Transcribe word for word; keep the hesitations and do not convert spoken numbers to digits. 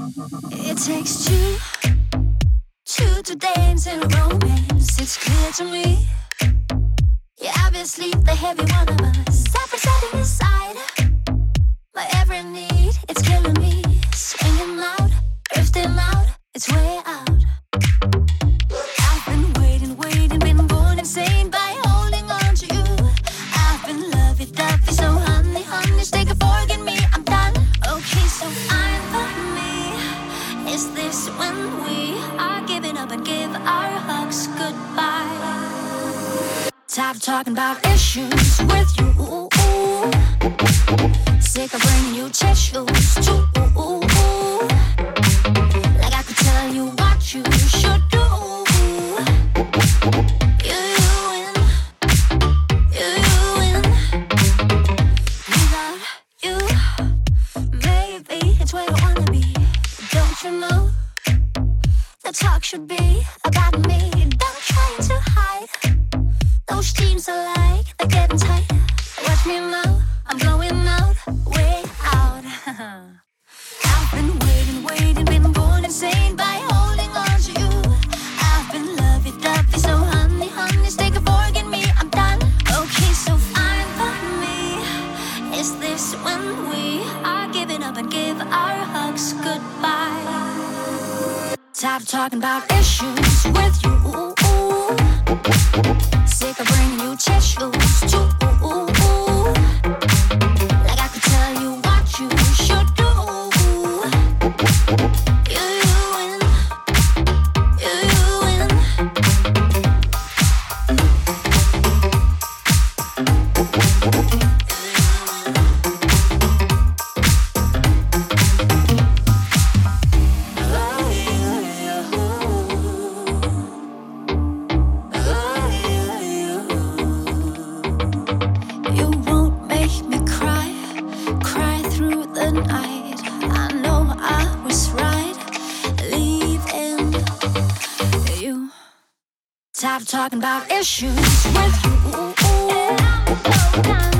It takes two, two to dance in a romance. It's clear to me. You're obviously the heavy one of us. Separate setting aside my every need. It's killing me. Swinging out, drifting out. It's way out. I've been waiting, waiting, been going insane by holding on to you. I've been lovey-dovey, so honey, honey, take a fork in me. I'm done. Okay, so fine for me. Is this when we are giving up and give our hugs goodbye? Tired of talking about issues with you. Sick of bringing you tissues too. Like I could tell you what you should do. You, you win. You, you win. Without you, maybe it's where I wanna be. Don't you know? The talk should be about me. Don't try to hide. Those jeans are like, they're getting tight. Watch me now, I'm going out, way out. I've been waiting, waiting, been going insane by holding on to you. I've been lovey-dovey, so honey, honey, take a fork in me. I'm done. Okay, so fine for me. Is this when we are giving up and give our hugs goodbye? Tired of talking about issues with you. Sick of bringing you tissues too. Like I could tell you what you should do. You, you win. You, you win. You won't make me cry, cry through the night. I know I was right, leaving you. Tired of talking about issues with you. And I'm so done.